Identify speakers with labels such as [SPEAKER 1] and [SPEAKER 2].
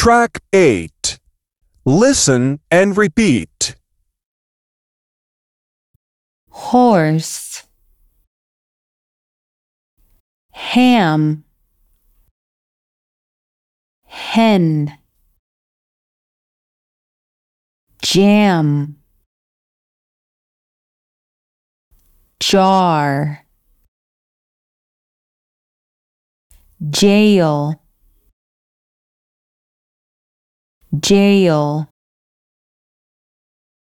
[SPEAKER 1] Track 8. Listen and repeat.
[SPEAKER 2] Horse, ham, hen, jam, jar, jail, jail.